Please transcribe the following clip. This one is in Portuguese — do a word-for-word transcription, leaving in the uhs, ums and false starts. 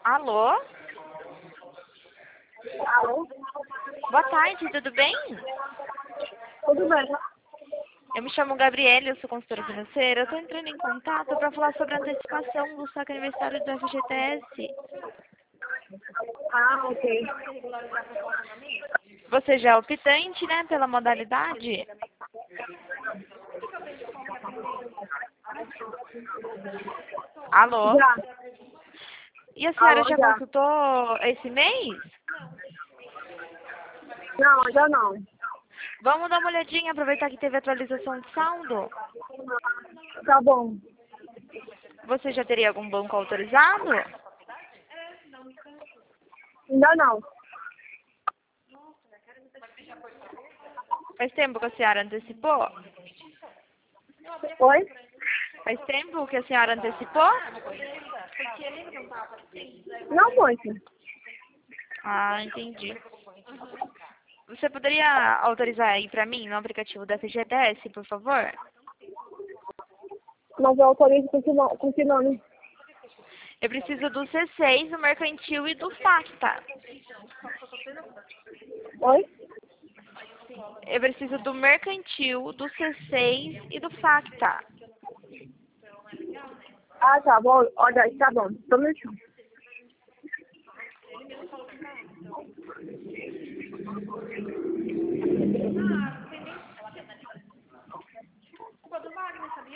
Alô? Alô? Boa tarde, tudo bem? Tudo bem? Eu me chamo Gabriela, eu sou consultora financeira. Eu estou entrando em contato para falar sobre a antecipação do saque aniversário do F G T S. Ah, ok. Você já é optante, né, pela modalidade? Alô? Já. E a senhora Alô, já já. consultou esse mês? Não, ainda não. Vamos dar uma olhadinha, aproveitar que teve atualização de saldo. Tá bom. Você já teria algum banco autorizado? Ainda não. Faz tempo que a senhora antecipou? Oi? Faz tempo que a senhora antecipou? Não muito. Ah, entendi. Você poderia autorizar aí pra mim no aplicativo da F G T S, por favor? Mas eu autorizo com que no- com que nome? Eu preciso do C seis, do mercantil e do Facta. Oi? Eu preciso do mercantil, do C seis e do Facta. Ah, tá bom. Olha, tá bom. Tô no chão.